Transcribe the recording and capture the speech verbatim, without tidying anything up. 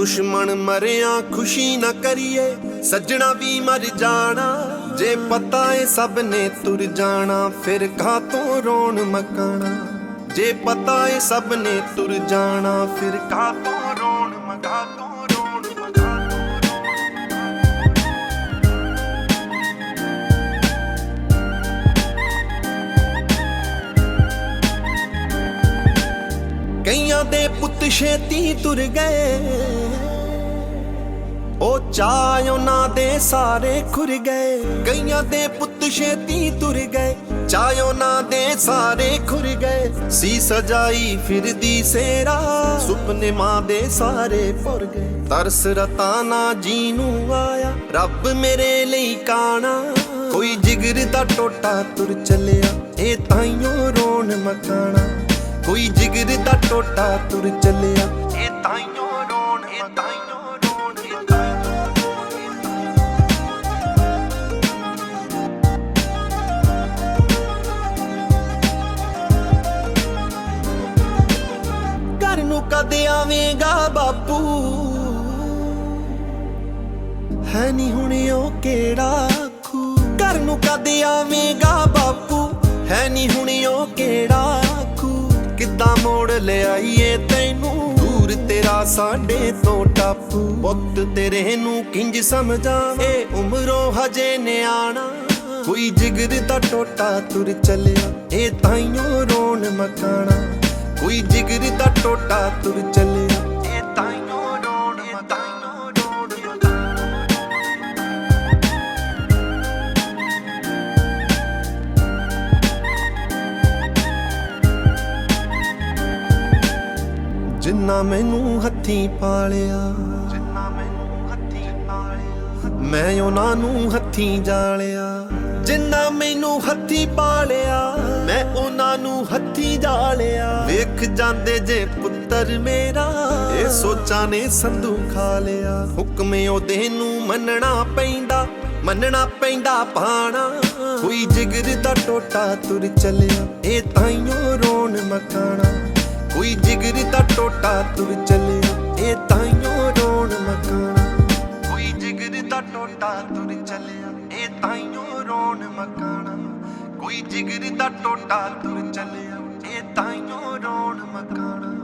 दुश्मन मरिया खुशी न करिए, सजना भी मर जाना। जे पता है सब ने तुर जाना, फिर कातों रोन मकाना। जे पता है सब ने तुर जाना, फिर कातों रोन मकातों रोन मकातों। कईयां दे पुत छेती तुर गए, ओ चाय उन्हां दे सारे खुर गए। कईयां दे पुत छेती तुर गए, चाय उन्हां दे सारे खुर गए। सी सजाई फिरदी सेरा, सुपने मां दे सारे भुर गए। तरस रताना जीनू आया, रब मेरे लई काना। कोई जिगर दा टोटा तुर चलिया, ए ताइयों रोन मकाना। कोई जिगर दा टोटा तुर चलिया, ए ताइयों रोन ए ताइयों रोन ए ताइयों। घर नू कदे आवेगा बापू, है नी हुण ओ केड़ा आखू। घर नू कदे आवेगा बापू, है नी हुण ओ केड़ा आखू। किद्दां मोड़ ले आईए तैनू, दूर तेरा साडे तो टापू। पुत तेरे नू किंज समझावां, ए उमरों हजे न्याणा। कोई जिगर दा टोटा तुर चलिया, ए ताइयों रोन मकाना। कोई जिगर दा टोटा तुर चलिया, ए ताइयों रोन ए ताइयों रोन मकाना। जिन्ना मैनू हत्थी पालिया, जिन्ना मैनू हत्थी पालिया, मैं उन्हां नू हत्थी जालिया। जिन्ना मैनू हत्थी पालिया, मैं उन्हां नू हत्थी जालिया। वेख जांदे जे पुत्तर मेरा, ए सोचां ने संधू खा लिया। हुक्मे ओदे नू मनना पैंदा, मनना पैंदा पाना। कोई जिगर दा टोटा तुर चलिया, ए ताइयों रोन मकाना। कोई जिगर दा टोटा तुर चलिया, ए ताइयों रोन मकाना। कोई जिगर दा टोटा तुर चलिया, ए ताइयों रोन मकाना। कोई जिगर दा टोटा तुर चलिया, ए ताइयों रोन मकाना।